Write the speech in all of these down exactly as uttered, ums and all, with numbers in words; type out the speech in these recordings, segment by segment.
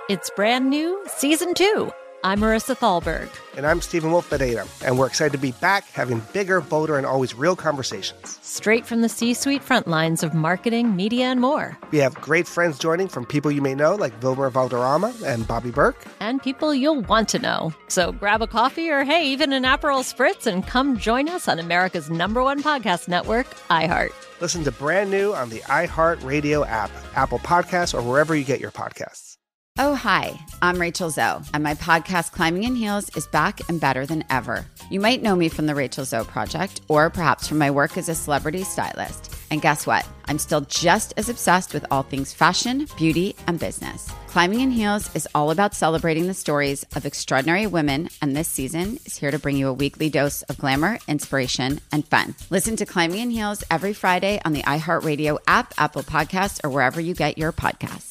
It's brand new, season two. I'm Marissa Thalberg. And I'm Stephen Wolf Bedeta, and we're excited to be back having bigger, bolder, and always real conversations. Straight from the C-suite front lines of marketing, media, and more. We have great friends joining from people you may know, like Wilmer Valderrama and Bobby Burke. And people you'll want to know. So grab a coffee or, hey, even an Aperol Spritz and come join us on America's number one podcast network, iHeart. Listen to Brand New on the iHeartRadio app, Apple Podcasts, or wherever you get your podcasts. Oh, hi, I'm Rachel Zoe, and my podcast, Climbing in Heels, is back and better than ever. You might know me from the Rachel Zoe Project, or perhaps from my work as a celebrity stylist. And guess what? I'm still just as obsessed with all things fashion, beauty, and business. Climbing in Heels is all about celebrating the stories of extraordinary women, and this season is here to bring you a weekly dose of glamour, inspiration, and fun. Listen to Climbing in Heels every Friday on the iHeartRadio app, Apple Podcasts, or wherever you get your podcasts.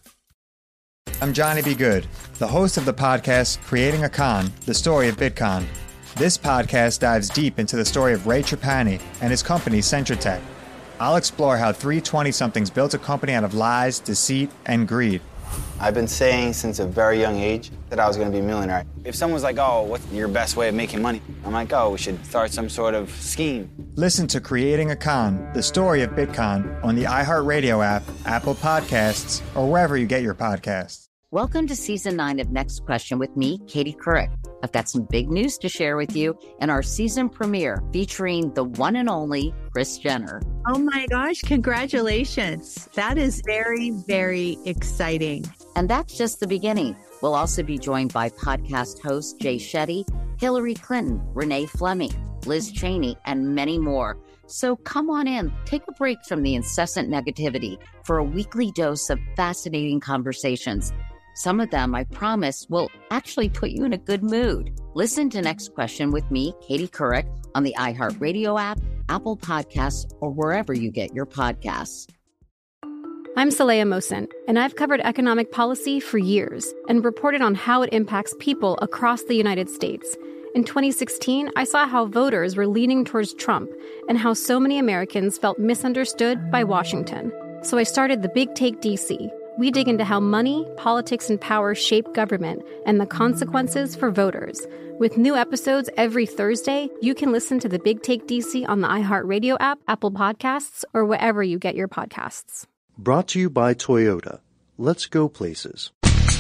I'm Johnny B. Good, the host of the podcast Creating a Con, the story of Bitcoin. This podcast dives deep into the story of Ray Trapani and his company, Centratech. I'll explore how three twenty-somethings built a company out of lies, deceit, and greed. I've been saying since a very young age that I was going to be a millionaire. If someone's like, oh, what's your best way of making money? I'm like, oh, we should start some sort of scheme. Listen to Creating a Con, the story of Bitcoin on the iHeartRadio app, Apple Podcasts, or wherever you get your podcasts. Welcome to Season nine of Next Question with me, Katie Couric. I've got some big news to share with you in our season premiere featuring the one and only Kris Jenner. Oh my gosh, congratulations. That is very, very exciting. And that's just the beginning. We'll also be joined by podcast host Jay Shetty, Hillary Clinton, Renee Fleming, Liz Cheney, and many more. So come on in, take a break from the incessant negativity for a weekly dose of fascinating conversations. Some of them, I promise, will actually put you in a good mood. Listen to Next Question with me, Katie Couric, on the iHeartRadio app, Apple Podcasts, or wherever you get your podcasts. I'm Saleha Mohsin, and I've covered economic policy for years and reported on how it impacts people across the United States. In twenty sixteen, I saw how voters were leaning towards Trump and how so many Americans felt misunderstood by Washington. So I started The Big Take D C. We dig into how money, politics, and power shape government and the consequences for voters. With new episodes every Thursday, you can listen to The Big Take D C on the iHeartRadio app, Apple Podcasts, or wherever you get your podcasts. Brought to you by Toyota. Let's go places.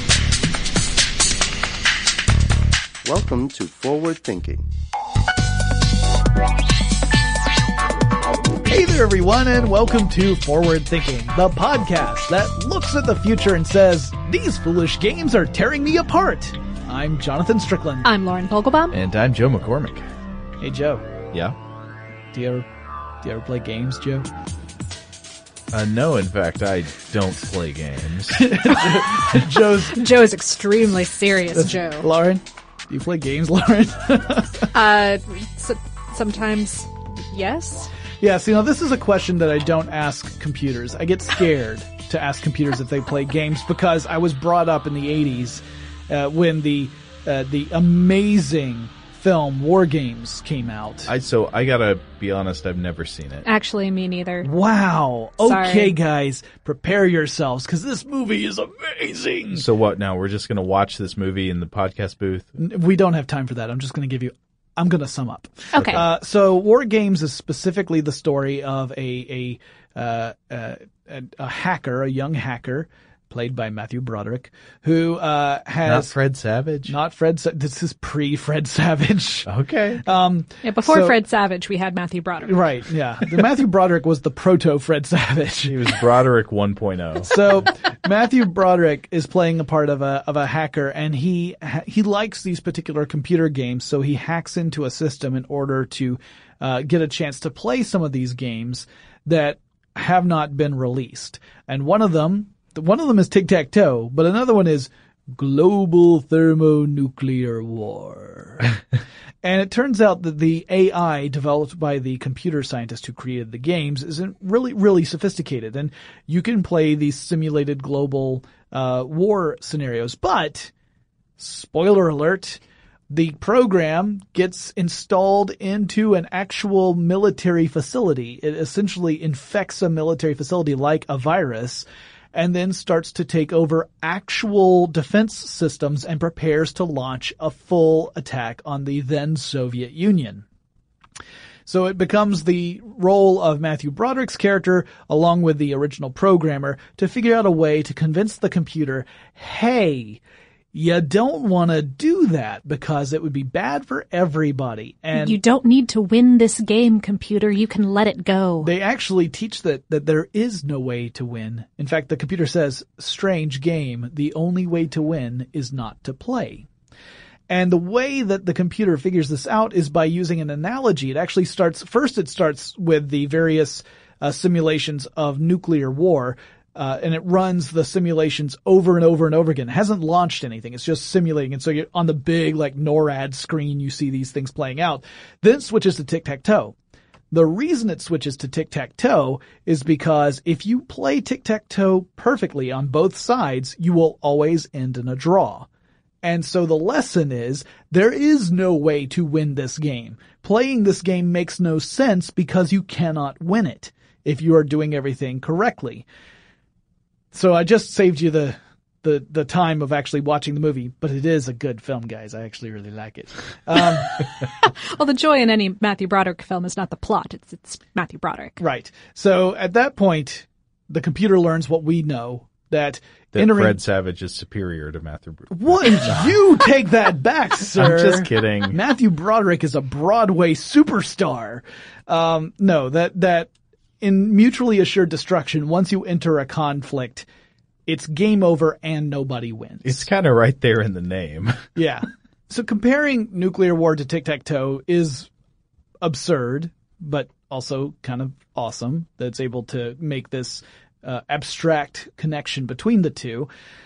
Welcome to Forward Thinking. Hey there, everyone, and welcome to Forward Thinking, the podcast that looks at the future and says, these foolish games are tearing me apart. I'm Jonathan Strickland. I'm Lauren Vogelbaum. And I'm Joe McCormick. Hey, Joe. Yeah? Do you ever, do you ever play games, Joe? Uh, no, in fact, I don't play games. Joe's Joe is extremely serious, That's, Joe. Lauren, do you play games, Lauren? uh, so, sometimes, yes. Yeah, see, now this is a question that I don't ask computers. I get scared to ask computers if they play games because I was brought up in the eighties uh, when the uh, the amazing film War Games came out. I so I gotta be honest, I've never seen it. Actually, me neither. Wow. Sorry. Okay, guys, prepare yourselves because this movie is amazing. So what now? We're just gonna watch this movie in the podcast booth? We don't have time for that. I'm just gonna give you. I'm going to sum up. Okay. Uh, so War Games is specifically the story of a a, uh, uh, a a hacker, a young hacker, played by Matthew Broderick, who uh, has not Fred Savage. Not Fred. Sa- this is pre Fred Savage. Okay. Um, yeah, before so, Fred Savage, we had Matthew Broderick. Right. Yeah. The Matthew Broderick was the proto Fred Savage. He was Broderick one point oh. So Matthew Broderick is playing a part of a of a hacker, and he he likes these particular computer games, so he hacks into a system in order to uh, get a chance to play some of these games that have not been released. And one of them. One of them is tic-tac-toe, but another one is global thermonuclear war. And it turns out that the A I developed by the computer scientist who created the games is really, really sophisticated. And you can play these simulated global uh war scenarios. But, spoiler alert, the program gets installed into an actual military facility. It essentially infects a military facility like a virus. and then starts to take over actual defense systems and prepares to launch a full attack on the then Soviet Union. So it becomes the role of Matthew Broderick's character, along with the original programmer, to figure out a way to convince the computer, hey, you don't want to do that because it would be bad for everybody. And you don't need to win this game, computer. You can let it go. They actually teach that, that there is no way to win. In fact, the computer says, strange game, the only way to win is not to play. And the way that the computer figures this out is by using an analogy. It actually starts, first it starts with the various uh, simulations of nuclear war, uh, and it runs the simulations over and over and over again. It hasn't launched anything. It's just simulating. And so you're on the big, like, NORAD screen, you see these things playing out. Then it switches to tic-tac-toe. The reason it switches to tic-tac-toe is because if you play tic-tac-toe perfectly on both sides, you will always end in a draw. And so the lesson is, there is no way to win this game. Playing this game makes no sense because you cannot win it if you are doing everything correctly. So I just saved you the, the, the time of actually watching the movie, but it is a good film, guys. I actually really like it. Um, well, the joy in any Matthew Broderick film is not the plot. It's, it's Matthew Broderick. Right. So at that point, the computer learns what we know, that That entering... Fred Savage is superior to Matthew Broderick. What? You take that back, sir. I'm just kidding. Matthew Broderick is a Broadway superstar. Um, no, that, that in mutually assured destruction, once you enter a conflict, it's game over and nobody wins. It's kind of right there in the name. Yeah. So comparing nuclear war to tic-tac-toe is absurd, but also kind of awesome that it's able to make this Uh, abstract connection between the two.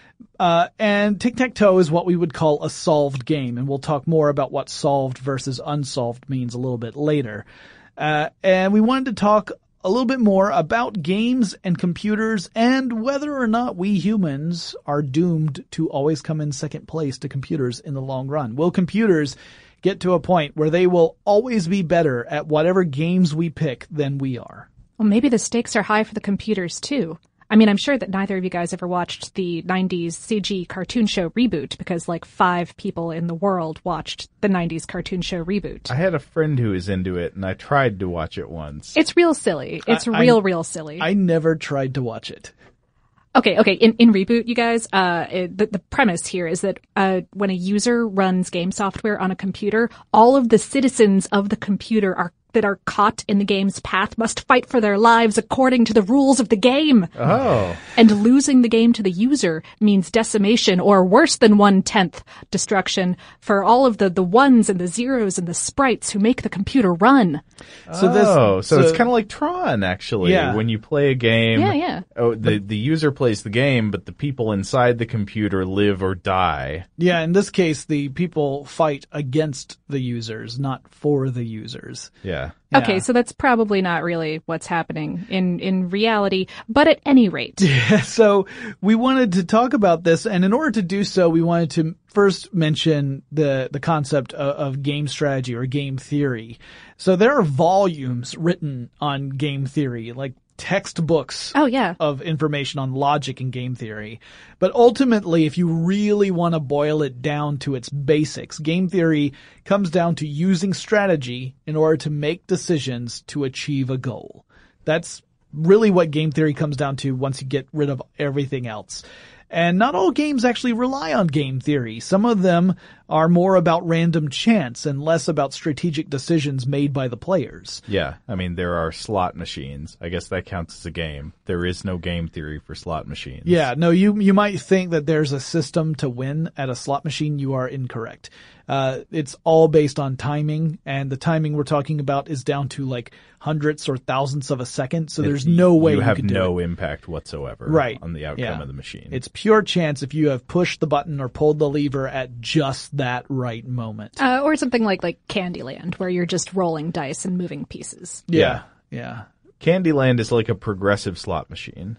Uh, and tic-tac-toe is what we would call a solved game, and we'll talk more about what solved versus unsolved means a little bit later. Uh, and we wanted to talk a little bit more about games and computers and whether or not we humans are doomed to always come in second place to computers in the long run. Will computers get to a point where they will always be better at whatever games we pick than we are? Well, maybe the stakes are high for the computers, too. I mean, I'm sure that neither of you guys ever watched the nineties C G cartoon show Reboot, because like five people in the world watched the nineties cartoon show Reboot. I had a friend who was into it, and I tried to watch it once. It's real silly. It's I, real, I, real silly. I never tried to watch it. Okay, okay. In, in Reboot, you guys, uh, it, the, the premise here is that, uh, when a user runs game software on a computer, all of the citizens of the computer are that are caught in the game's path must fight for their lives according to the rules of the game. Oh. And losing the game to the user means decimation, or worse than one-tenth destruction for all of the, the ones and the zeros and the sprites who make the computer run. So this, oh, so, so it's kind of like Tron, actually. Yeah. When you play a game, yeah, yeah. Oh, the, the user plays the game, but the people inside the computer live or die. Yeah, in this case, the people fight against the users, not for the users. Yeah. Yeah. Okay, so that's probably not really what's happening in, in reality, but at any rate. Yeah, so we wanted to talk about this, and in order to do so, we wanted to first mention the, the concept of, of game strategy or game theory. So there are volumes written on game theory, like textbooks oh, yeah. of information on logic and game theory. But ultimately, if you really want to boil it down to its basics, game theory comes down to using strategy in order to make decisions to achieve a goal. That's really what game theory comes down to once you get rid of everything else. And not all games actually rely on game theory. Some of them are more about random chance and less about strategic decisions made by the players. Yeah, I mean, there are slot machines. I guess that counts as a game. There is no game theory for slot machines. Yeah, no, you you might think that there's a system to win at a slot machine. You are incorrect. Uh, it's all based on timing, and the timing we're talking about is down to like hundredths or thousandths of a second, so there's it, no way you, you have can do no it. impact whatsoever right. on the outcome yeah. of the machine. It's pure chance if you have pushed the button or pulled the lever at just that right moment. Uh, or something like, like Candyland, where you're just rolling dice and moving pieces. Yeah, yeah. Candyland is like a progressive slot machine.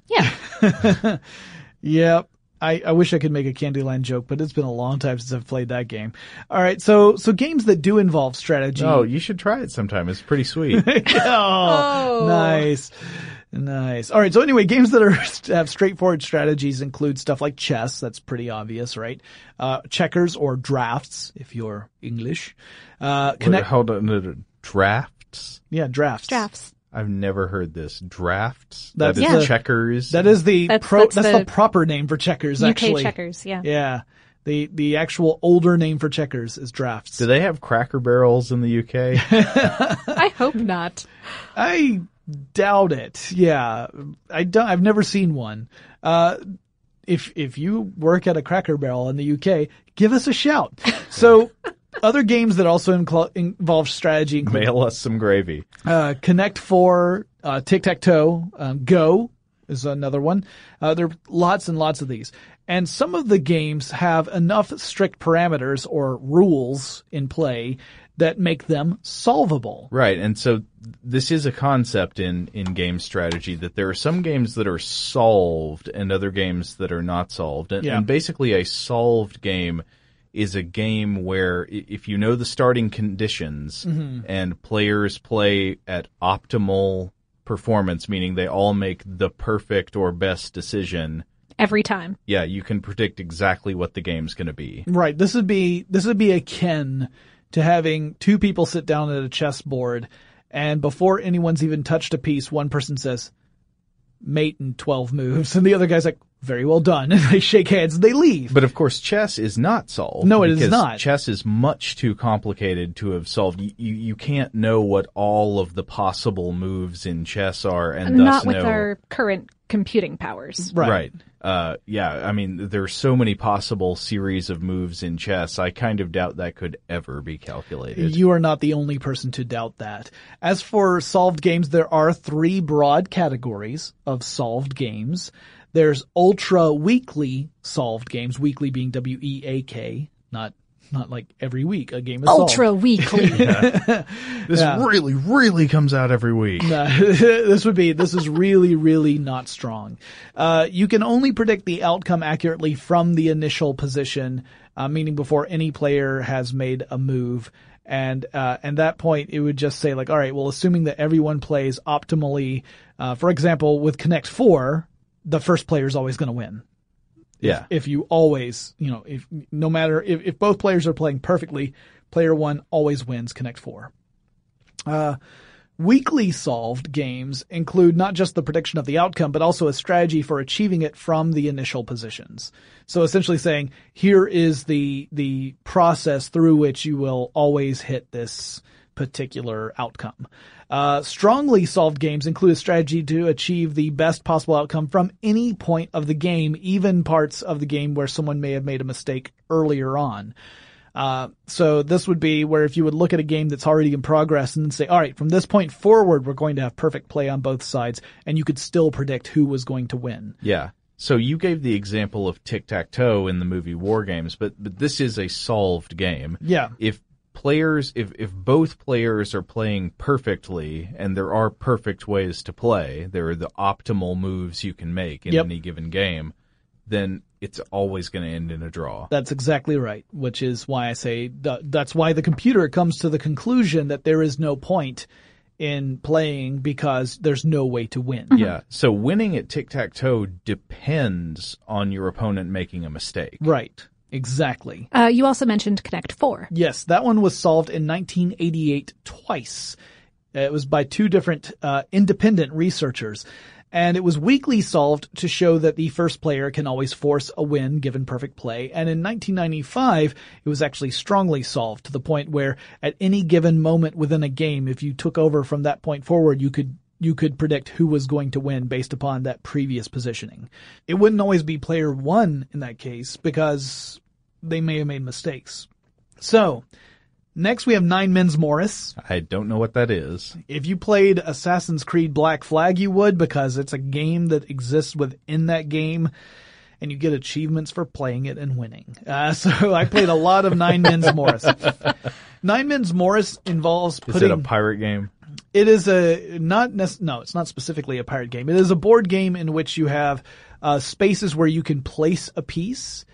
Yeah. Yep. I, I wish I could make a Candyland joke, but it's been a long time since I've played that game. All right, so so games that do involve strategy. Oh, you should try it sometime. It's pretty sweet. oh, oh, nice. Nice. All right. So anyway, games that are have straightforward strategies include stuff like chess. That's pretty obvious, right? Uh, checkers or drafts, if you're English. Uh, connect- Wait, hold on. No, no, drafts? Yeah, drafts. Drafts. I've never heard this. Drafts? That's that is yeah. the, checkers? That is the that's, pro, that's, that's the, the proper name for checkers, U K actually. checkers, yeah. Yeah. The, the actual older name for checkers is drafts. Do they have Cracker Barrels in the U K? I hope not. I doubt it. Yeah. I don't, I've never seen one. Uh, if, if you work at a Cracker Barrel in the U K, give us a shout. So, other games that also incl- involve strategy include Mail us some gravy. Uh, Connect Four, uh, Tic-Tac-Toe, um, Go is another one. Uh, there are lots and lots of these. And some of the games have enough strict parameters or rules in play that make them solvable. Right. And so this is a concept in, in game strategy that there are some games that are solved and other games that are not solved. And, Yeah. and basically a solved game is a game where if you know the starting conditions Mhm. and players play at optimal performance, meaning they all make the perfect or best decision every time. Yeah, you can predict exactly what the game's going to be. Right. This would be this would be akin to having two people sit down at a chessboard, and before anyone's even touched a piece, one person says, "Mate in twelve moves," and the other guy's like, "Very well done," and they shake hands and they leave. But of course, chess is not solved. No, it is because not. Chess is much too complicated to have solved. You, you you can't know what all of the possible moves in chess are, and Not thus with know. our current computing powers. Right. Right. Uh, yeah, I mean, there's so many possible series of moves in chess. I kind of doubt that could ever be calculated. You are not the only person to doubt that. As for solved games, there are three broad categories of solved games. There's ultra weekly solved games, weekly being W E A K, not not like every week a game is Ultra solved. weekly. Yeah. This Yeah. really, really comes out every week. No, this would be, this is really, really not strong. Uh, you can only predict the outcome accurately from the initial position, uh, meaning before any player has made a move. And, uh, at that point, it would just say like, all right, well, assuming that everyone plays optimally, uh, for example, with Connect Four, the first player is always going to win. Yeah. If, if you always, you know, if no matter if, if both players are playing perfectly, player one always wins Connect Four. Uh, weekly solved games include not just the prediction of the outcome, but also a strategy for achieving it from the initial positions. So essentially saying, here is the the process through which you will always hit this particular outcome. Uh, strongly solved games include a strategy to achieve the best possible outcome from any point of the game, even parts of the game where someone may have made a mistake earlier on. Uh, so this would be where if you would look at a game that's already in progress and then say, all right, from this point forward, we're going to have perfect play on both sides, and you could still predict who was going to win. Yeah. So you gave the example of tic-tac-toe in the movie War Games, but, but this is a solved game. Yeah. If players, if, if both players are playing perfectly, and there are perfect ways to play, there are the optimal moves you can make in Yep. any given game, then it's always going to end in a draw. That's exactly right, which is why I say th- that's why the computer comes to the conclusion that there is no point in playing because there's no way to win. Yeah. So winning at tic-tac-toe depends on your opponent making a mistake. Right. Exactly. Uh, you also mentioned Connect Four. Yes, that one was solved in nineteen eighty-eight twice. It was by two different uh, independent researchers. And it was weekly solved to show that the first player can always force a win given perfect play. And in nineteen ninety-five, it was actually strongly solved to the point where at any given moment within a game, if you took over from that point forward, you could you could predict who was going to win based upon that previous positioning. It wouldn't always be player one in that case because they may have made mistakes. So, next we have Nine Men's Morris. I don't know what that is. If you played Assassin's Creed Black Flag, you would, because it's a game that exists within that game, and you get achievements for playing it and winning. Uh, so I played a lot of Nine Men's Morris. Nine Men's Morris involves putting... Is it a pirate game? It is a, not nec- no, it's not specifically a pirate game. It is a board game in which you have uh, spaces where you can place a piece.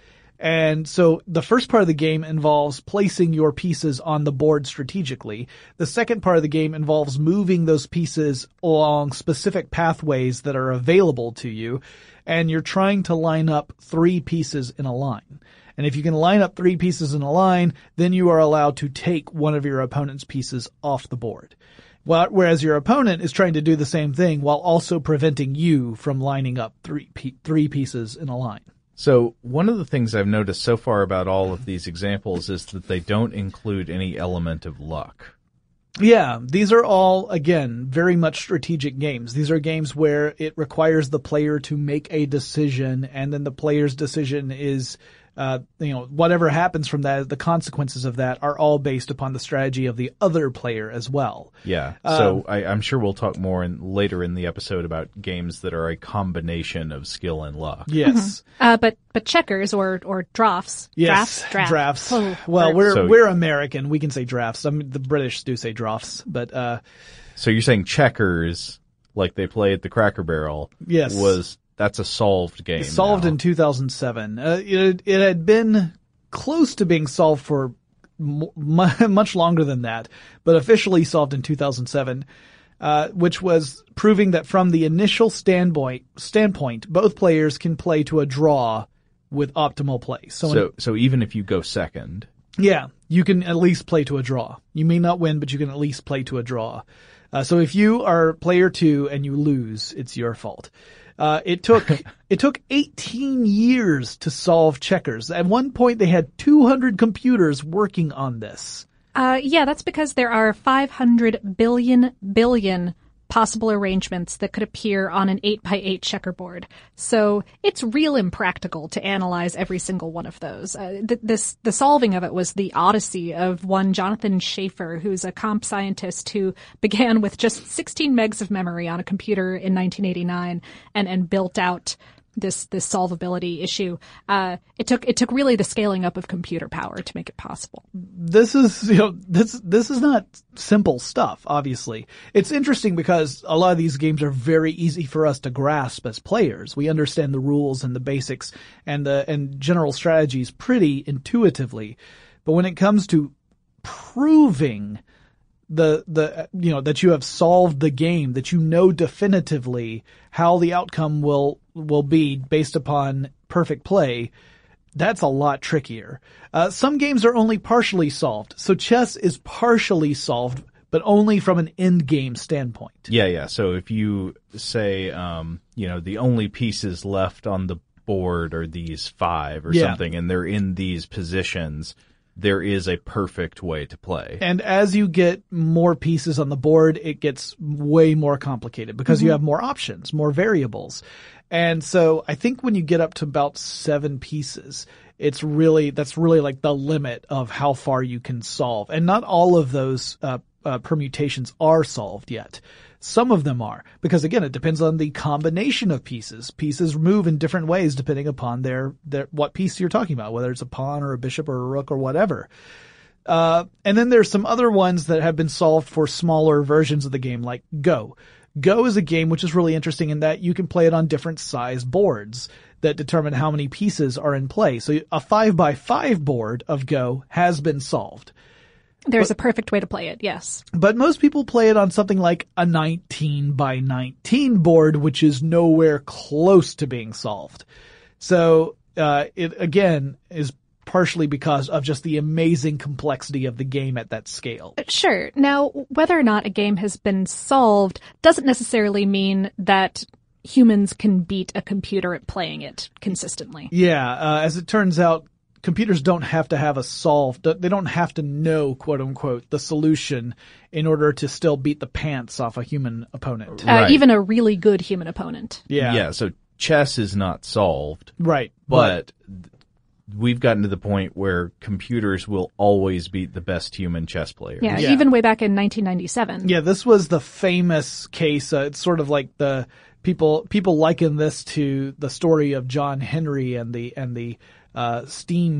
And so the first part of the game involves placing your pieces on the board strategically. The second part of the game involves moving those pieces along specific pathways that are available to you. And you're trying to line up three pieces in a line. And if you can line up three pieces in a line, then you are allowed to take one of your opponent's pieces off the board. Whereas your opponent is trying to do the same thing while also preventing you from lining up three three pieces in a line. So one of the things I've noticed so far about all of these examples is that they don't include any element of luck. Yeah, these are all, again, very much strategic games. These are games where it requires the player to make a decision, and then the player's decision is, uh, you know, whatever happens from that, the consequences of that are all based upon the strategy of the other player as well. Yeah, Um, so I, I'm sure we'll talk more in, later in the episode about games that are a combination of skill and luck. Yes. Uh, but but checkers or or drafts. Yes, drafts, draft. drafts. Oh, well, or- we're So- we're American. We can say drafts. I mean, the British do say drafts, but uh, So you're saying checkers, like they play at the Cracker Barrel, Yes. was that's a solved game. it's solved now. in two thousand seven. Uh, it it had been close to being solved for m- much longer than that, but officially solved in two thousand seven. Uh, which was proving that from the initial standpoint, standpoint, both players can play to a draw with optimal play. So, in- So so even if you go second, Yeah, you can at least play to a draw. You may not win, but you can at least play to a draw. Uh, so if you are player two and you lose, it's your fault. Uh, it took, it took eighteen years to solve checkers. At one point they had two hundred computers working on this. Uh, yeah, that's because there are five hundred billion billion possible arrangements that could appear on an eight by eight checkerboard. So it's real impractical to analyze every single one of those. Uh, th- this, the solving of it was the odyssey of one Jonathan Schaefer, who's a comp scientist who began with just sixteen megs of memory on a computer in nineteen eighty-nine and, and built out this, this solvability issue. Uh, it took, it took really the scaling up of computer power to make it possible. This is, you know, this, this is not simple stuff, obviously. It's interesting because a lot of these games are very easy for us to grasp as players. We understand the rules and the basics and the, and general strategies pretty intuitively. But when it comes to proving the, the, you know, that you have solved the game, that you know definitively how the outcome will, will be based upon perfect play, that's a lot trickier. Uh, some games are only partially solved. So chess is partially solved, but only from an end game standpoint. yeah, yeah. So if you say, um, you know, the only pieces left on the board are these five or Yeah. something, and they're in these positions, there is a perfect way to play. And as you get more pieces on the board, it gets way more complicated because you Mhm. have more options, more variables. And so I think when you get up to about seven pieces, it's really, that's really like the limit of how far you can solve. And not all of those, uh, uh, permutations are solved yet. Some of them are, because again, it depends on the combination of pieces. Pieces move in different ways depending upon their, their, what piece you're talking about, whether it's a pawn or a bishop or a rook or whatever. Uh, and then there's some other ones that have been solved for smaller versions of the game, like Go. Go is a game which is really interesting in that you can play it on different size boards that determine how many pieces are in play. So a five by five board of Go has been solved. There's a perfect way to play it, yes. But most people play it on something like a nineteen by nineteen board, which is nowhere close to being solved. So, uh, it again is partially because of just the amazing complexity of the game at that scale. Sure. Now, whether or not a game has been solved doesn't necessarily mean that humans can beat a computer at playing it consistently. Yeah, uh, as it turns out, computers don't have to have a solve. They don't have to know, quote unquote, the solution in order to still beat the pants off a human opponent. Uh, even a really good human opponent. Yeah. Yeah, so chess is not solved. Right. But, we've gotten to the point where computers will always beat the best human chess player. Yeah, even way back in nineteen ninety-seven. Yeah, this was the famous case. Uh, it's sort of like the people people liken this to the story of John Henry and the and the uh, steam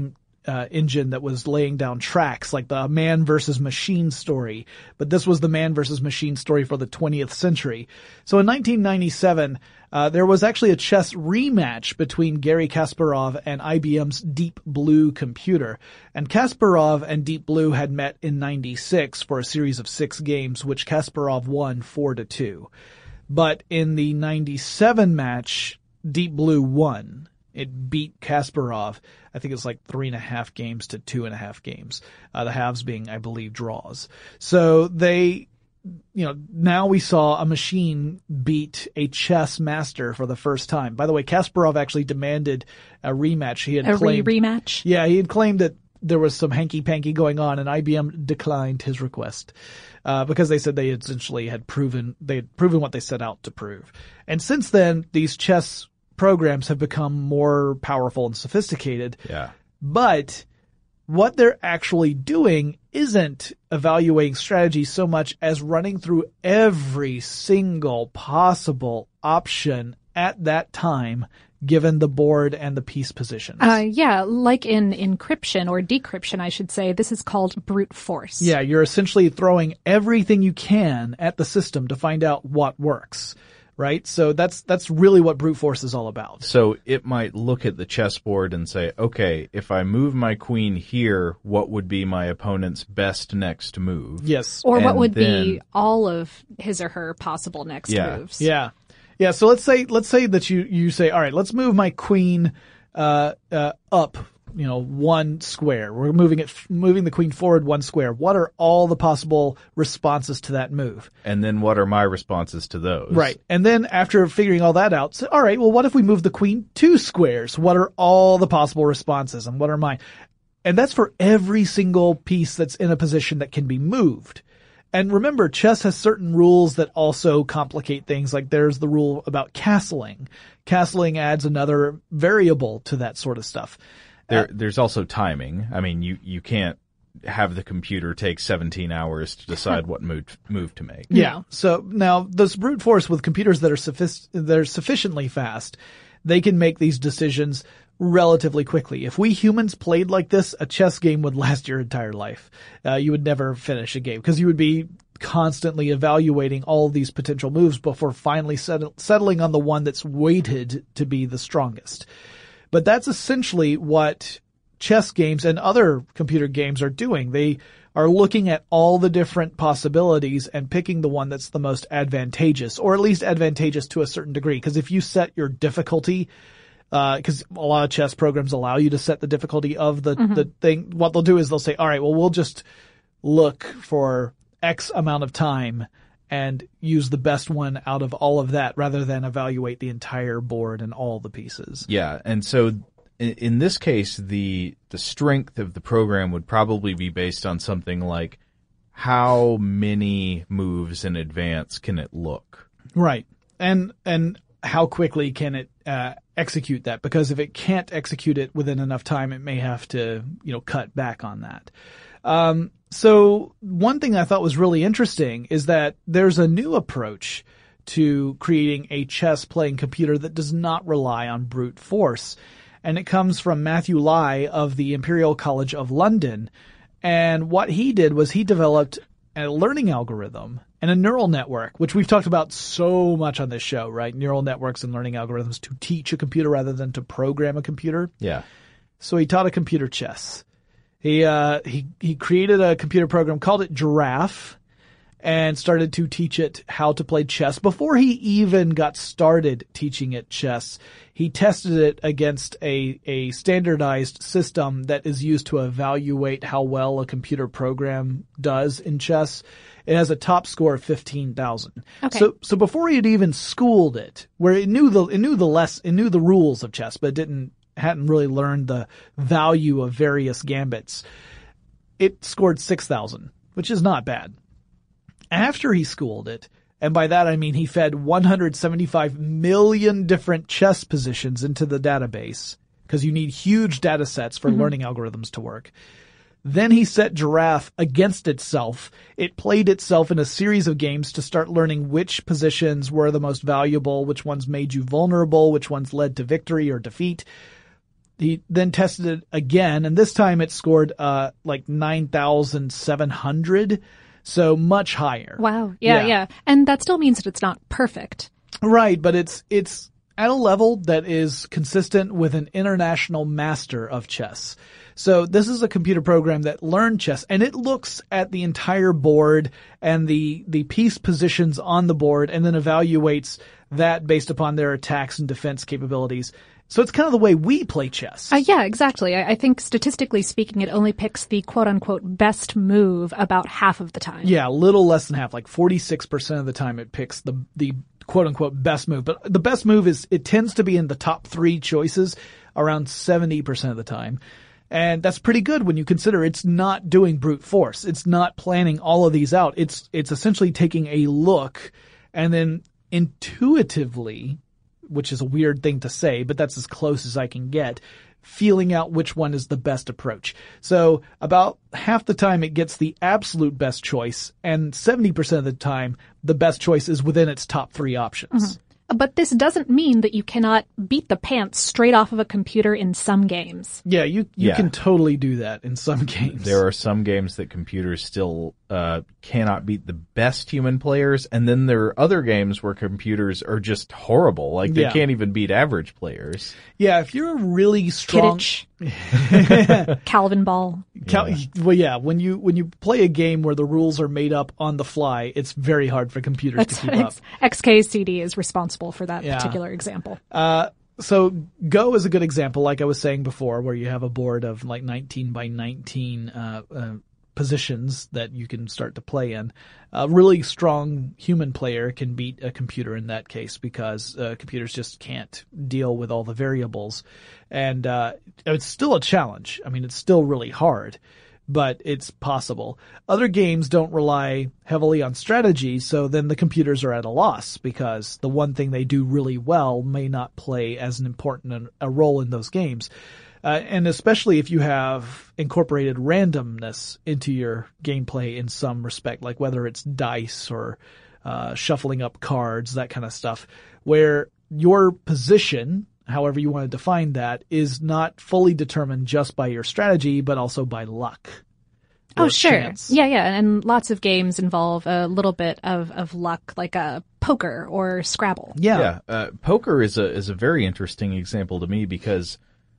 uh, engine that was laying down tracks, like the man versus machine story. But this was the man versus machine story for the twentieth century. So in nineteen ninety-seven, uh, there was actually a chess rematch between Garry Kasparov and I B M's Deep Blue computer. And Kasparov and Deep Blue had met in ninety-six for a series of six games, which Kasparov won four to two. But in the ninety-seven match, Deep Blue won. It beat Kasparov. I think it's like three and a half games to two and a half games. Uh, the halves being, I believe, draws. So they, you know, now we saw a machine beat a chess master for the first time. By the way, Kasparov actually demanded a rematch. He had a claimed, re-rematch? Yeah, he had claimed that there was some hanky-panky going on, and I B M declined his request. Uh, because they said they essentially had proven, they had proven what they set out to prove. And since then, these chess programs have become more powerful and sophisticated. Yeah. But what they're actually doing isn't evaluating strategy so much as running through every single possible option at that time, given the board and the piece positions. Uh, yeah, like in encryption or decryption, I should say, this is called brute force. Yeah, you're essentially throwing everything you can at the system to find out what works. Right? So that's, that's really what brute force is all about. So it might look at the chessboard and say, okay, if I move my queen here, what would be my opponent's best next move? Yes. Or and what would then, be all of his or her possible next yeah. moves. Yeah. Yeah. So let's say, let's say that you, you say, all right, let's move my queen, uh, uh, up, you know, one square. We're moving it, moving the queen forward one square. What are all the possible responses to that move? And then what are my responses to those? Right. And then after figuring all that out, say, all right, well, what if we move the queen two squares? What are all the possible responses and what are mine? And that's for every single piece that's in a position that can be moved. And remember, chess has certain rules that also complicate things. Like there's the rule about castling. Castling adds another variable to that sort of stuff. There, there's also timing. I mean, you, you can't have the computer take seventeen hours to decide what move, move to make. Yeah. So now this brute force with computers that are sophist- that are sufficiently fast, they can make these decisions relatively quickly. If we humans played like this, a chess game would last your entire life. Uh, you would never finish a game because you would be constantly evaluating all of these potential moves before finally settle- settling on the one that's weighted to be the strongest. But that's essentially what chess games and other computer games are doing. They are looking at all the different possibilities and picking the one that's the most advantageous, or at least advantageous to a certain degree. Because if you set your difficulty, uh, because a lot of chess programs allow you to set the difficulty of the, mm-hmm. the thing, what they'll do is they'll say, all right, well, we'll just look for X amount of time and use the best one out of all of that rather than evaluate the entire board and all the pieces. Yeah, and so in, in this case, the the strength of the program would probably be based on something like how many moves in advance can it look? Right. And and how quickly can it uh, execute that? Because if it can't execute it within enough time, it may have to, you know, cut back on that. Um, so one thing I thought was really interesting is that there's a new approach to creating a chess playing computer that does not rely on brute force. And it comes from Matthew Lai of the Imperial College of London. And what he did was he developed a learning algorithm and a neural network, which we've talked about so much on this show, right? Neural networks and learning algorithms to teach a computer rather than to program a computer. Yeah. So he taught a computer chess. He, uh, he, he created a computer program, called it Giraffe, and started to teach it how to play chess. Before he even got started teaching it chess, he tested it against a, a standardized system that is used to evaluate how well a computer program does in chess. It has a top score of fifteen thousand. Okay. So, so before he had even schooled it, where it knew the, it knew the less, it knew the rules of chess, but it didn't, hadn't really learned the value of various gambits, it scored six thousand, which is not bad. After he schooled it, and by that I mean he fed one hundred seventy-five million different chess positions into the database, because you need huge data sets for mm-hmm. learning algorithms to work. Then he set Giraffe against itself. It played itself in a series of games to start learning which positions were the most valuable, which ones made you vulnerable, which ones led to victory or defeat. he then tested it again, and this time it scored uh like nine thousand seven hundred, so much higher. Wow. Yeah, yeah, yeah. And that still means that it's not perfect. Right, but it's it's at a level that is consistent with an international master of chess. So this is a computer program that learned chess, and it looks at the entire board and the the piece positions on the board and then evaluates that based upon their attacks and defense capabilities. So it's kind of the way we play chess. Uh, yeah, exactly. I, I think statistically speaking, it only picks the quote-unquote best move about half of the time. Yeah, a little less than half, like forty-six percent of the time it picks the the quote-unquote best move. But the best move is, it tends to be in the top three choices around seventy percent of the time. And that's pretty good when you consider it's not doing brute force. It's not planning all of these out. It's it's essentially taking a look and then intuitively, which is a weird thing to say, but that's as close as I can get, feeling out which one is the best approach. So about half the time it gets the absolute best choice, and seventy percent of the time the best choice is within its top three options. Mm-hmm. But this doesn't mean that you cannot beat the pants straight off of a computer in some games. Yeah, you you Yeah. can totally do that in some games. There are some games that computers still uh, cannot beat the best human players, and then there are other games where computers are just horrible. Like, they Yeah. can't even beat average players. Yeah, if you're a really strong... Kidditch. Calvin Ball. Cal- Well, yeah, when you when you play a game where the rules are made up on the fly, it's very hard for computers That's, to keep up. X K C D is responsible for that Yeah. particular example. Uh, so Go is a good example, like I was saying before, where you have a board of like nineteen by nineteen uh, uh, positions that you can start to play in. A really strong human player can beat a computer in that case, because uh, computers just can't deal with all the variables. And uh, it's still a challenge. I mean, it's still really hard, but it's possible. Other games don't rely heavily on strategy, so then the computers are at a loss, because the one thing they do really well may not play as an important a role in those games. Uh, and especially if you have incorporated randomness into your gameplay in some respect, like whether it's dice or uh, shuffling up cards, that kind of stuff, where your position, however you want to define that, is not fully determined just by your strategy, but also by luck. Oh, or sure. chance. Yeah, yeah. And lots of games involve a little bit of, of luck, like a poker or Scrabble. Yeah. Yeah. Uh, poker is a is a very interesting example to me, because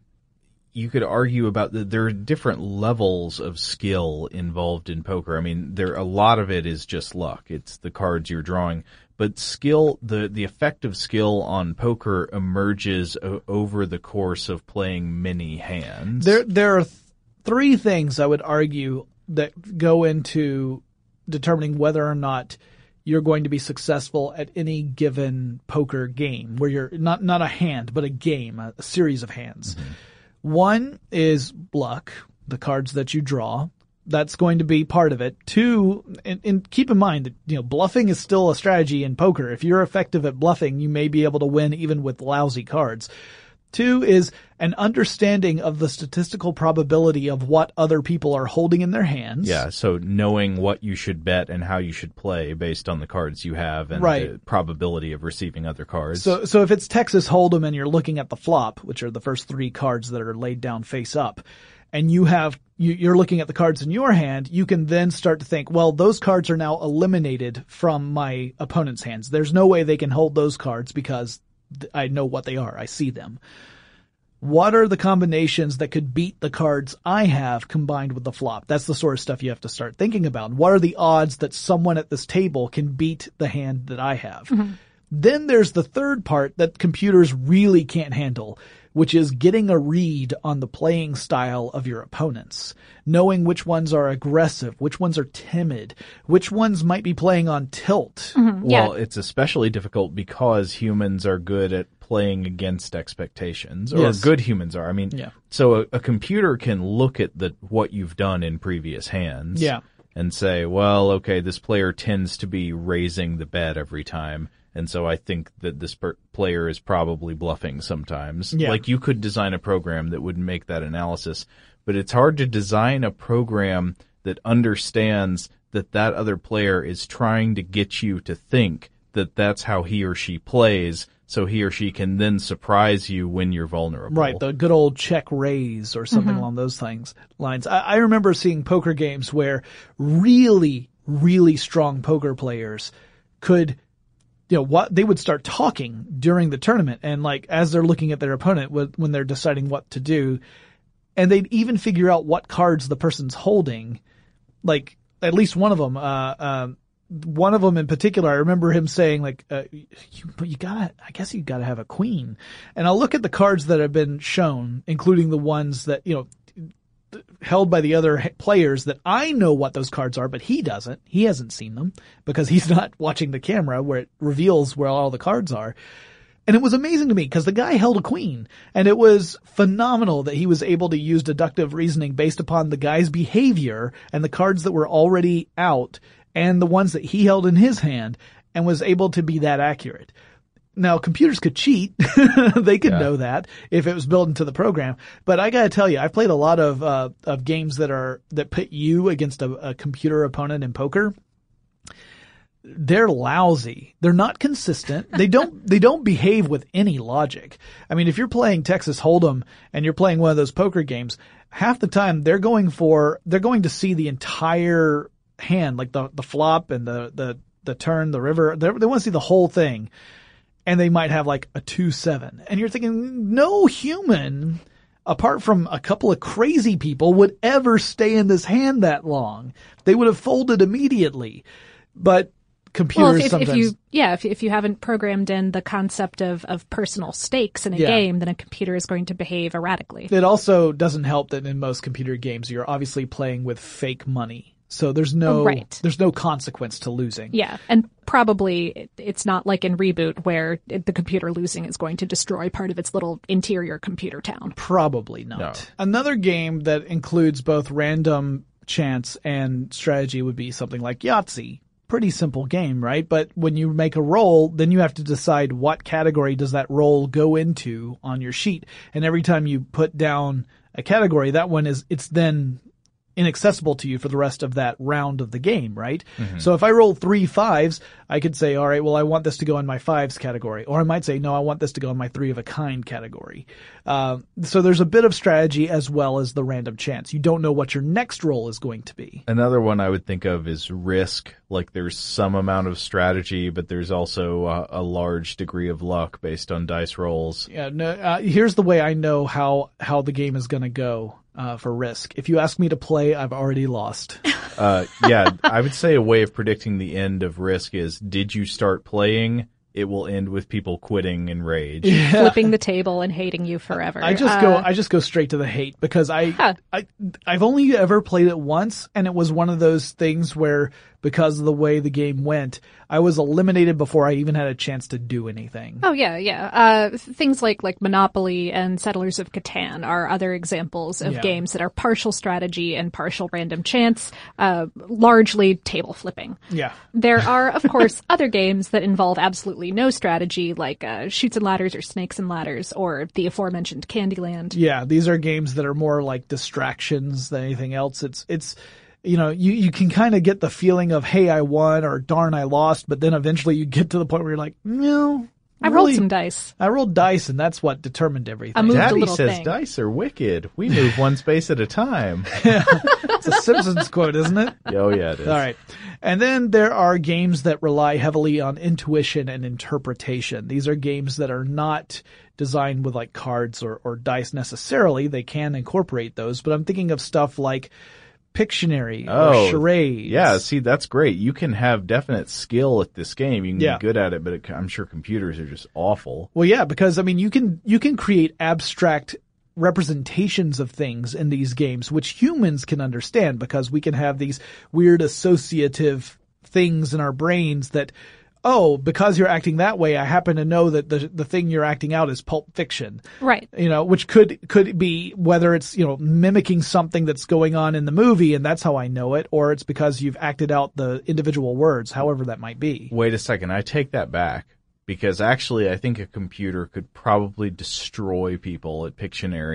you could argue about the, there are different levels of skill involved in poker. I mean, there a lot of it is just luck. It's the cards you're drawing. But skill, the, the effect of skill on poker emerges o- over the course of playing many hands. There, there are th- three things I would argue that go into determining whether or not you're going to be successful at any given poker game, where you're not, not a hand, but a game, a, a series of hands. Mm-hmm. One is luck, the cards that you draw. That's going to be part of it. Two, and, and keep in mind that, you know, bluffing is still a strategy in poker. If you're effective at bluffing, you may be able to win even with lousy cards. Two is an understanding of the statistical probability of what other people are holding in their hands. Yeah, so knowing what you should bet and how you should play based on the cards you have and right. the probability of receiving other cards. So, so if it's Texas Hold'em and you're looking at the flop, which are the first three cards that are laid down face up, and you have, you, you're looking at the cards in your hand, you can then start to think, well, those cards are now eliminated from my opponent's hands. There's no way they can hold those cards because I know what they are. I see them. What are the combinations that could beat the cards I have combined with the flop? That's the sort of stuff you have to start thinking about. What are the odds that someone at this table can beat the hand that I have? Mm-hmm. Then there's the third part that computers really can't handle, which is getting a read on the playing style of your opponents, knowing which ones are aggressive, which ones are timid, which ones might be playing on tilt. Mm-hmm. Yeah. Well, it's especially difficult because humans are good at playing against expectations, or yes. good humans are. I mean, yeah. so a, a computer can look at the what you've done in previous hands yeah. and say, well, okay, this player tends to be raising the bet every time. And so I think that this per- player is probably bluffing sometimes. Yeah. Like, you could design a program that would make that analysis, but it's hard to design a program that understands that that other player is trying to get you to think that that's how he or she plays, so he or she can then surprise you when you're vulnerable. Right, the good old check raise or something mm-hmm. along those things lines. I, I remember seeing poker games where really, really strong poker players could, you know, what they would start talking during the tournament, and like as they're looking at their opponent when they're deciding what to do, and they'd even figure out what cards the person's holding. Like at least one of them, uh, um, one of them in particular, I remember him saying like, uh, you, you gotta, I guess you gotta have a queen. And I'll look at the cards that have been shown, including the ones that, you know, held by the other players that I know what those cards are, but he doesn't. He hasn't seen them because he's not watching the camera where it reveals where all the cards are. And it was amazing to me because the guy held a queen, and it was phenomenal that he was able to use deductive reasoning based upon the guy's behavior and the cards that were already out and the ones that he held in his hand, and was able to be that accurate. Now, computers could cheat. They could yeah. know that if it was built into the program. But I gotta tell you, I've played a lot of, uh, of games that are, that pit you against a, a computer opponent in poker. They're lousy. They're not consistent. They don't, they don't behave with any logic. I mean, if you're playing Texas Hold'em and you're playing one of those poker games, half the time they're going for, they're going to see the entire hand, like the, the flop and the, the, the turn, the river. They, they want to see the whole thing. And they might have like a two seven. And you're thinking, no human, apart from a couple of crazy people, would ever stay in this hand that long. They would have folded immediately. But computers well, if, if, sometimes. If you, yeah, if, if you haven't programmed in the concept of, of personal stakes in a yeah. game, then a computer is going to behave erratically. It also doesn't help that in most computer games, you're obviously playing with fake money. So there's no, right. there's no consequence to losing. Yeah. And probably it's not like in Reboot where the computer losing is going to destroy part of its little interior computer town. Probably not. No. Another game that includes both random chance and strategy would be something like Yahtzee. Pretty simple game, right? But when you make a roll, then you have to decide what category does that roll go into on your sheet. And every time you put down a category, that one is, it's then inaccessible to you for the rest of that round of the game, right? Mm-hmm. So if I roll three fives, I could say, all right, well, I want this to go in my fives category. Or I might say, no, I want this to go in my three of a kind category. Uh, so there's a bit of strategy as well as the random chance. You don't know what your next roll is going to be. Another one I would think of is Risk. Like there's some amount of strategy, but there's also a, a large degree of luck based on dice rolls. Yeah, no, uh, here's the way I know how, how the game is going to go. Uh, for Risk. If you ask me to play, I've already lost. uh, yeah, I would say a way of predicting the end of Risk is, did you start playing? It will end with people quitting in rage. Yeah. Flipping the table and hating you forever. I just uh, go, I just go straight to the hate because I, huh. I, I've only ever played it once, and it was one of those things where because of the way the game went, I was eliminated before I even had a chance to do anything. Oh yeah, yeah. Uh, things like, like Monopoly and Settlers of Catan are other examples of yeah. games that are partial strategy and partial random chance, uh, largely table flipping. Yeah. There are, of course, other games that involve absolutely no strategy, like, uh, Chutes and Ladders or Snakes and Ladders or the aforementioned Candyland. Yeah, these are games that are more like distractions than anything else. It's, it's, you know, you, you can kind of get the feeling of, hey, I won or darn, I lost. But then eventually you get to the point where you're like, no, I really, rolled some dice. I rolled dice and that's what determined everything. I moved Daddy a little says thing. Dice are wicked. We move one space at a time. Yeah. It's a Simpsons quote, isn't it? Oh, yeah, it is. All right. And then there are games that rely heavily on intuition and interpretation. These are games that are not designed with like cards or, or dice necessarily. They can incorporate those, but I'm thinking of stuff like Pictionary oh, or charades. Yeah, see, that's great. You can have definite skill at this game. You can yeah. be good at it, but it, I'm sure computers are just awful. Well, yeah, because I mean, you can you can create abstract representations of things in these games, which humans can understand because we can have these weird associative things in our brains that, oh, because you're acting that way, I happen to know that the the thing you're acting out is Pulp Fiction. Right. You know, which could could be whether it's, you know, mimicking something that's going on in the movie and that's how I know it, or it's because you've acted out the individual words, however that might be. Wait a second, I take that back. Because actually I think a computer could probably destroy people at Pictionary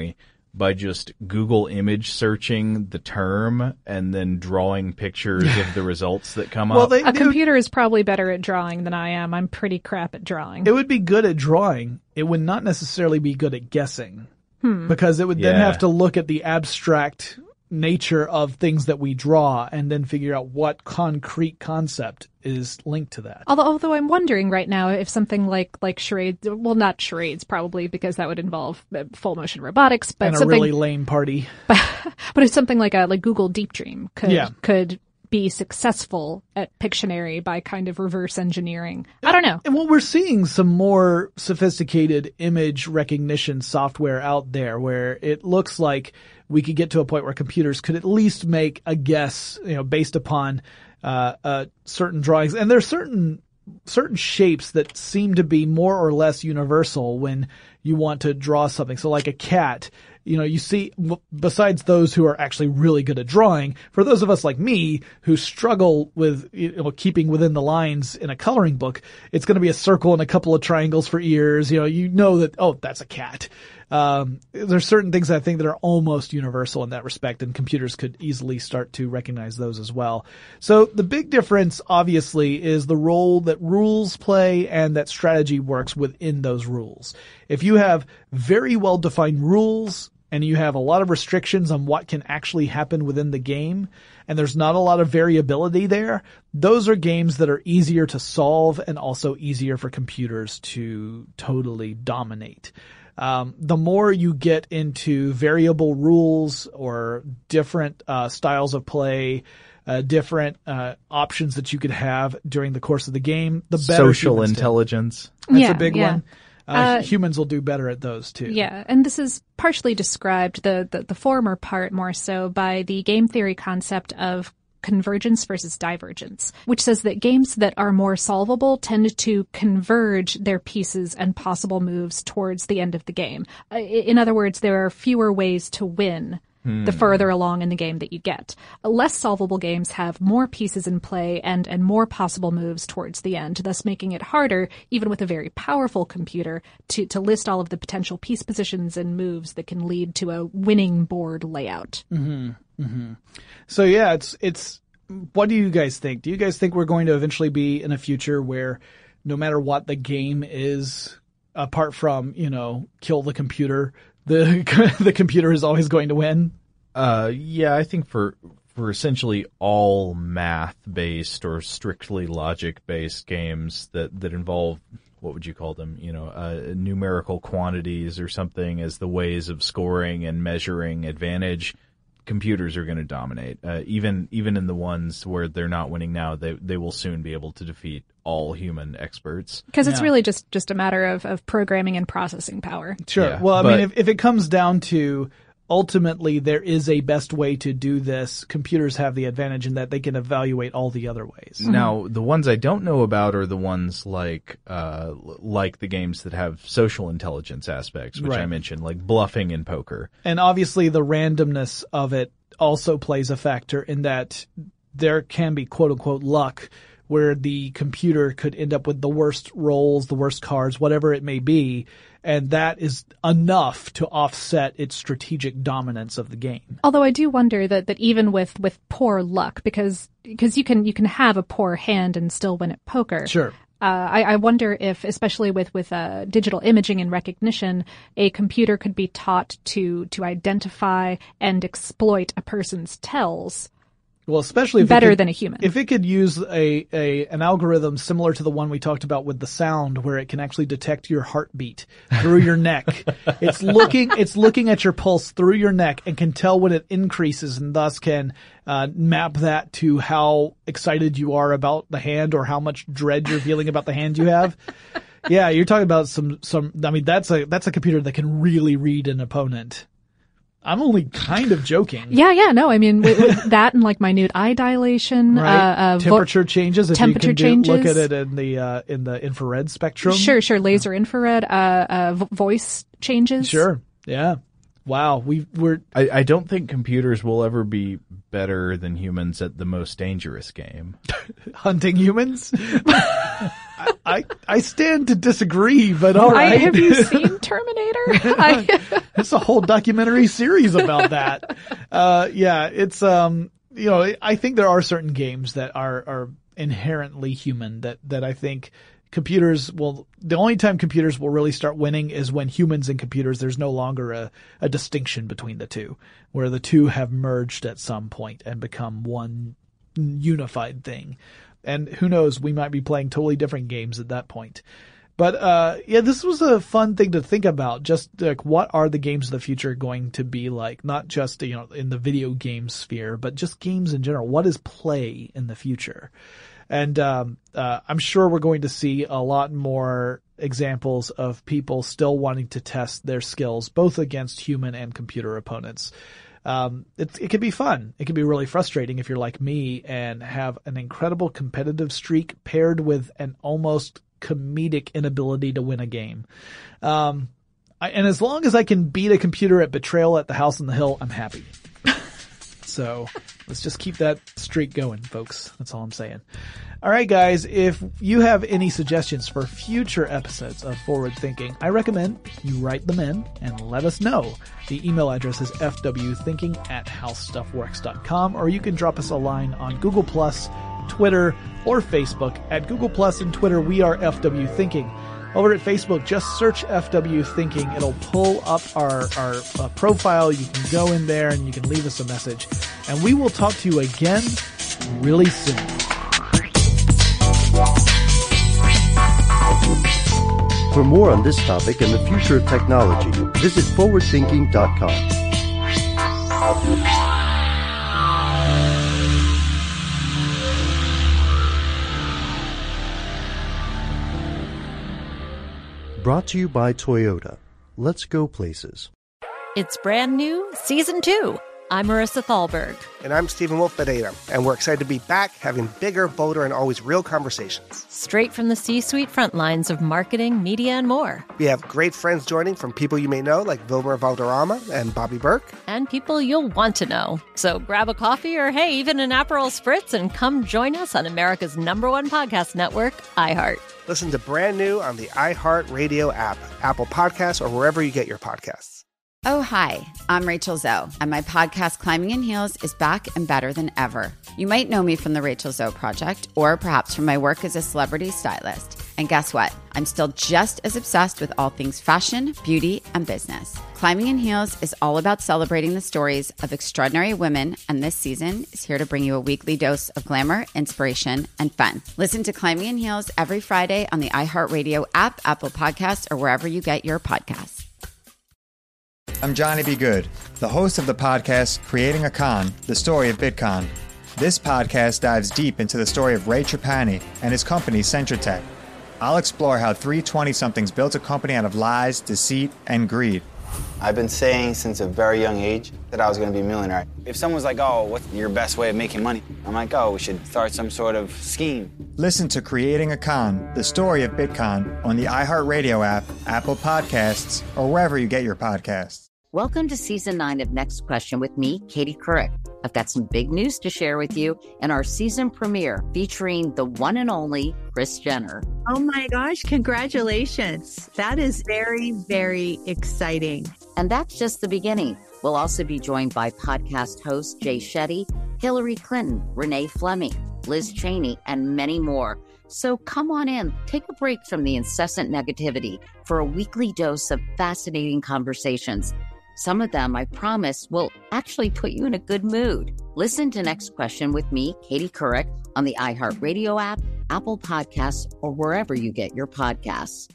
by just Google image searching the term and then drawing pictures of the results that come well, up? They, a they computer would, is probably better at drawing than I am. I'm pretty crap at drawing. It would be good at drawing. It would not necessarily be good at guessing. Hmm. Because it would Yeah. then have to look at the abstract nature of things that we draw and then figure out what concrete concept is linked to that. Although, although I'm wondering right now if something like like charades, well, not charades probably because that would involve uh, full motion robotics, but and a something really lame party. But, but if something like a like Google Deep Dream could Yeah. could be successful at Pictionary by kind of reverse engineering. I don't know. And well, we're seeing some more sophisticated image recognition software out there where it looks like we could get to a point where computers could at least make a guess, you know, based upon uh, uh, certain drawings. And there's certain certain shapes that seem to be more or less universal when you want to draw something. So like a cat, you know, you see, besides those who are actually really good at drawing, for those of us like me who struggle with, you know, keeping within the lines in a coloring book, it's going to be a circle and a couple of triangles for ears. You know, you know that, oh, that's a cat. Um, there's certain things I think that are almost universal in that respect, and computers could easily start to recognize those as well. So the big difference, obviously, is the role that rules play and that strategy works within those rules. If you have very well-defined rules and you have a lot of restrictions on what can actually happen within the game, and there's not a lot of variability there, those are games that are easier to solve and also easier for computers to totally dominate. Um, the more you get into variable rules or different uh, styles of play, uh, different uh, options that you could have during the course of the game, the better. Social humans do. intelligence. That's Yeah, a big yeah. one. Uh, Uh, humans will do better at those too. Yeah, and this is partially described, the, the, the former part more so, by the game theory concept of convergence versus divergence, which says that games that are more solvable tend to converge their pieces and possible moves towards the end of the game. Uh, In other words, there are fewer ways to win the further along in the game that you get. Less solvable games have more pieces in play and, and more possible moves towards the end, thus making it harder, even with a very powerful computer, to, to list all of the potential piece positions and moves that can lead to a winning board layout. Mm-hmm. Mm-hmm. So yeah, it's, it's, what do you guys think? Do you guys think we're going to eventually be in a future where no matter what the game is, apart from, you know, kill the computer, the, the computer is always going to win? Uh, yeah, I think for for essentially all math-based or strictly logic-based games that, that involve, what would you call them, you know, uh, numerical quantities or something as the ways of scoring and measuring advantage, computers are going to dominate. Uh, even even in the ones where they're not winning now, they they will soon be able to defeat all human experts. Because it's Yeah. really just, just a matter of, of programming and processing power. Sure. Yeah, well, I but- mean, if, if it comes down to ultimately there is a best way to do this, computers have the advantage in that they can evaluate all the other ways. Now, the ones I don't know about are the ones like uh, like the games that have social intelligence aspects, which I Right. mentioned, like bluffing and poker. And obviously the randomness of it also plays a factor in that there can be quote unquote luck where the computer could end up with the worst rolls, the worst cards, whatever it may be. And that is enough to offset its strategic dominance of the game. Although I do wonder that, that even with, with poor luck, because because you can you can have a poor hand and still win at poker. Sure. Uh, I, I wonder if, especially with with uh, digital imaging and recognition, a computer could be taught to to identify and exploit a person's tells. Well, especially if it Better could- than a human. If it could use a, a an algorithm similar to the one we talked about with the sound, where it can actually detect your heartbeat through your neck. It's looking it's looking at your pulse through your neck and can tell when it increases, and thus can uh, map that to how excited you are about the hand or how much dread you're feeling about the hand you have. Yeah, you're talking about some some. I mean, that's a that's a computer that can really read an opponent. I'm only kind of joking. Yeah, yeah, no, I mean, with, with that and like minute eye dilation, Right. uh, uh, vo- temperature changes. If temperature you can do, look changes. at it in the uh, in the infrared spectrum. Sure, sure, laser infrared, uh, uh, vo- voice changes. Sure. Yeah. Wow. We we're I, I don't think computers will ever be better than humans at the most dangerous game. hunting humans. I, I, I stand to disagree, but all right. I, have you seen Terminator? I... It's a whole documentary series about that. Uh, yeah, it's, um, you know, I think there are certain games that are, are inherently human that, that I think computers will, the only time computers will really start winning is when humans and computers, there's no longer a, a distinction between the two, where the two have merged at some point and become one unified thing. And who knows, we might be playing totally different games at that point. But, uh, yeah, this was a fun thing to think about. Just like, what are the games of the future going to be like? Not just, you know, in the video game sphere, but just games in general. What is play in the future? And, um, uh, I'm sure we're going to see a lot more examples of people still wanting to test their skills, both against human and computer opponents. Um, it, it can be fun. It can be really frustrating if you're like me and have an incredible competitive streak paired with an almost comedic inability to win a game. Um, I, and as long as I can beat a computer at Betrayal at the House on the Hill, I'm happy. So let's just keep that streak going, folks. That's all I'm saying. All right, guys, if you have any suggestions for future episodes of Forward Thinking, I recommend you write them in and let us know. The email address is f w thinking at how stuff works dot com, or you can drop us a line on Google Plus, Twitter, or Facebook. At Google Plus and Twitter, we are F W Thinking. Over at Facebook, just search F W Thinking. It'll pull up our, our uh, profile. You can go in there and you can leave us a message. And we will talk to you again really soon. For more on this topic and the future of technology, visit forward thinking dot com. Brought to you by Toyota. Let's go places. It's brand new, season two. I'm Marissa Thalberg. And I'm Stephen Wolf Bedeta, and we're excited to be back having bigger, bolder, and always real conversations. Straight from the C-suite front lines of marketing, media, and more. We have great friends joining from people you may know, like Vilmer Valderrama and Bobby Burke. And people you'll want to know. So grab a coffee or, hey, even an Aperol Spritz and come join us on America's number one podcast network, iHeart. Listen to brand new on the iHeart Radio app, Apple Podcasts, or wherever you get your podcasts. Oh, hi, I'm Rachel Zoe, and my podcast, Climbing in Heels, is back and better than ever. You might know me from the Rachel Zoe Project, or perhaps from my work as a celebrity stylist. And guess what? I'm still just as obsessed with all things fashion, beauty, and business. Climbing in Heels is all about celebrating the stories of extraordinary women, and this season is here to bring you a weekly dose of glamour, inspiration, and fun. Listen to Climbing in Heels every Friday on the iHeartRadio app, Apple Podcasts, or wherever you get your podcasts. I'm Johnny B. Good, the host of the podcast Creating a Con, the story of Bitcoin. This podcast dives deep into the story of Ray Trapani and his company, Centratech. I'll explore how three twenty-somethings built a company out of lies, deceit, and greed. I've been saying since a very young age that I was going to be a millionaire. If someone's like, oh, what's your best way of making money? I'm like, oh, we should start some sort of scheme. Listen to Creating a Con, the story of Bitcoin, on the iHeartRadio app, Apple Podcasts, or wherever you get your podcasts. Welcome to Season nine of Next Question with me, Katie Couric. I've got some big news to share with you in our season premiere featuring the one and only Kris Jenner. Oh my gosh, congratulations. That is very, very exciting. And that's just the beginning. We'll also be joined by podcast host Jay Shetty, Hillary Clinton, Renee Fleming, Liz Cheney, and many more. So come on in, take a break from the incessant negativity for a weekly dose of fascinating conversations. Some of them, I promise, will actually put you in a good mood. Listen to Next Question with me, Katie Couric, on the iHeartRadio app, Apple Podcasts, or wherever you get your podcasts.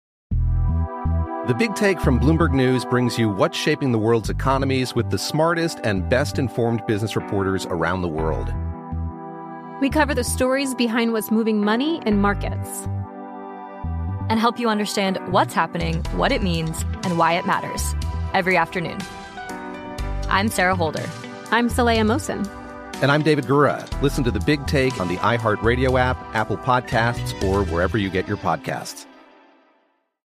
The Big Take from Bloomberg News brings you what's shaping the world's economies with the smartest and best-informed business reporters around the world. We cover the stories behind what's moving money and markets, and help you understand what's happening, what it means, and why it matters. Every afternoon. I'm Sarah Holder. I'm Saleha Mohsin. And I'm David Gura. Listen to The Big Take on the iHeartRadio app, Apple Podcasts, or wherever you get your podcasts.